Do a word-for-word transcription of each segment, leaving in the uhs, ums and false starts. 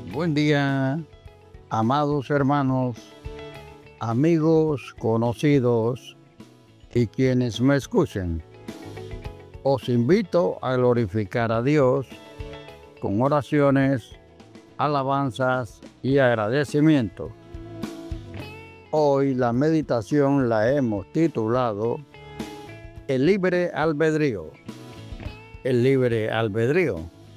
Buen día, amados hermanos, amigos, conocidos y quienes me escuchen. Os invito a glorificar a Dios con oraciones, alabanzas y agradecimiento. Hoy la meditación la hemos titulado El libre albedrío. El libre albedrío.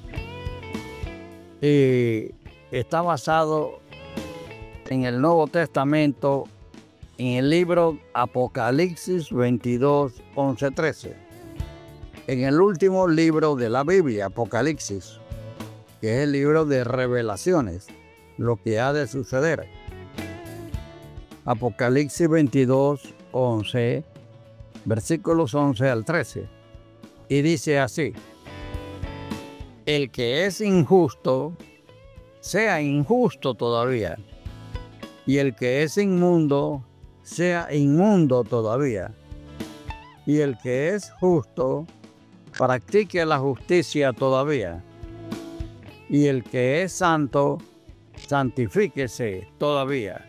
Y está basado en el Nuevo Testamento, en el libro Apocalipsis veintidós, once, trece. En el último libro de la Biblia, Apocalipsis, que es el libro de revelaciones, lo que ha de suceder. Apocalipsis veintidós, once, versículos once al trece. Y dice así: el que es injusto, sea injusto todavía, y el que es inmundo, sea inmundo todavía, y el que es justo, practique la justicia todavía, y el que es santo, santifíquese todavía.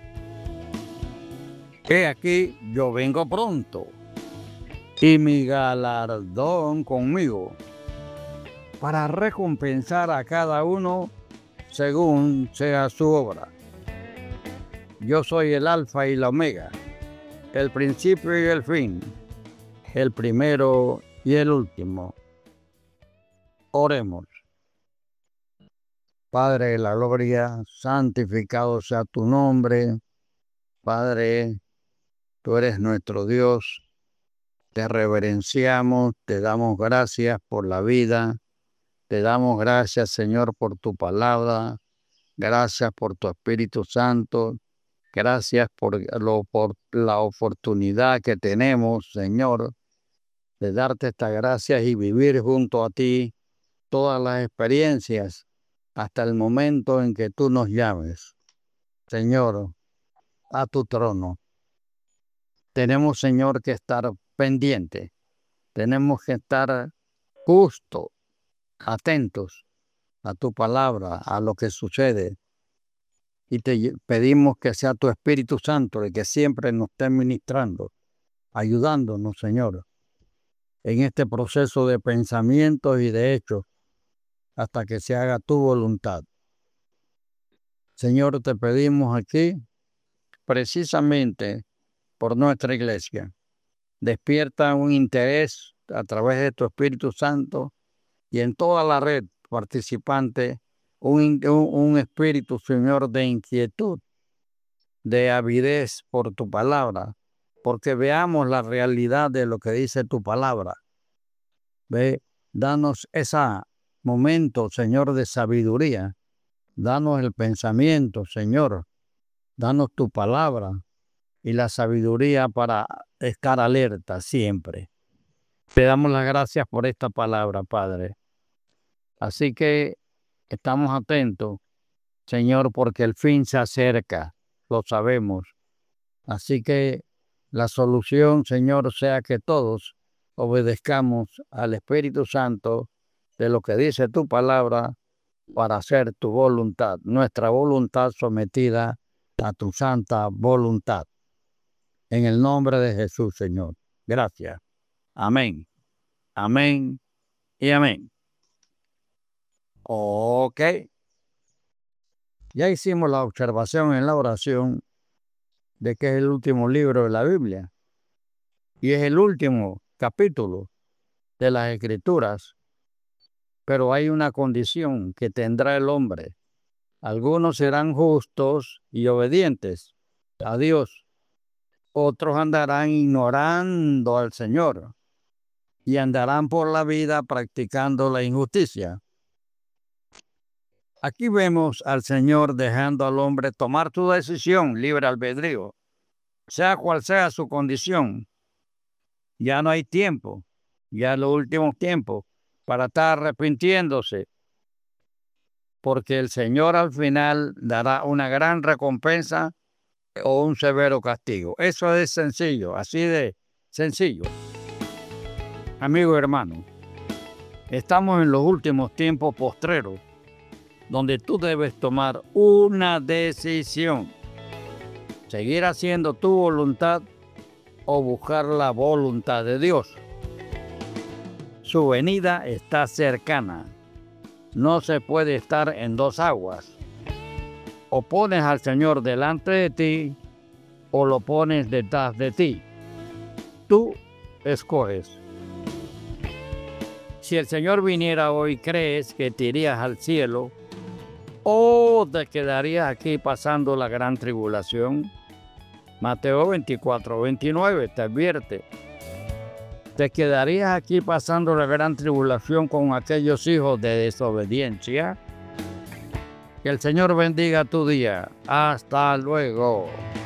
He aquí, yo vengo pronto, y mi galardón conmigo, para recompensar a cada uno según sea su obra. Yo soy el Alfa y la Omega, el principio y el fin, el primero y el último. Oremos. Padre de la gloria, santificado sea tu nombre. Padre, tú eres nuestro Dios. Te reverenciamos, te damos gracias por la vida. Te damos gracias, Señor, por tu palabra. Gracias por tu Espíritu Santo. Gracias por, lo, por la oportunidad que tenemos, Señor, de darte estas gracias y vivir junto a ti todas las experiencias hasta el momento en que tú nos llames, Señor, a tu trono. Tenemos, Señor, que estar pendientes. Tenemos que estar justo, atentos a tu palabra, a lo que sucede. Y te pedimos que sea tu Espíritu Santo el que siempre nos esté ministrando, ayudándonos, Señor, en este proceso de pensamientos y de hechos, hasta que se haga tu voluntad. Señor, te pedimos aquí, precisamente por nuestra iglesia. Despierta un interés a través de tu Espíritu Santo y en toda la red participante, un, un, un espíritu, Señor, de inquietud, de avidez por tu palabra, porque veamos la realidad de lo que dice tu palabra. Ve, danos ese momento, Señor, de sabiduría. Danos el pensamiento, Señor. Danos tu palabra y la sabiduría para estar alerta siempre. Te damos las gracias por esta palabra, Padre. Así que estamos atentos, Señor, porque el fin se acerca, lo sabemos. Así que la solución, Señor, sea que todos obedezcamos al Espíritu Santo de lo que dice tu palabra para hacer tu voluntad, nuestra voluntad sometida a tu santa voluntad. En el nombre de Jesús, Señor. Gracias. Amén. Amén y amén. Ok. Ya hicimos la observación en la oración de que es el último libro de la Biblia y es el último capítulo de las Escrituras, pero hay una condición que tendrá el hombre. Algunos serán justos y obedientes a Dios, otros andarán ignorando al Señor y andarán por la vida practicando la injusticia. Aquí vemos al Señor dejando al hombre tomar su decisión, libre albedrío, sea cual sea su condición. Ya no hay tiempo, ya en los últimos tiempos, para estar arrepintiéndose, porque el Señor al final dará una gran recompensa o un severo castigo. Eso es sencillo, así de sencillo. Amigo hermano, estamos en los últimos tiempos postreros donde tú debes tomar una decisión. Seguir haciendo tu voluntad o buscar la voluntad de Dios. Su venida está cercana. No se puede estar en dos aguas. O pones al Señor delante de ti o lo pones detrás de ti. Tú escoges. Si el Señor viniera hoy, ¿crees que te irías al cielo o te quedarías aquí pasando la gran tribulación? Mateo veinticuatro, veintinueve te advierte. ¿Te quedarías aquí pasando la gran tribulación con aquellos hijos de desobediencia? Que el Señor bendiga tu día. Hasta luego.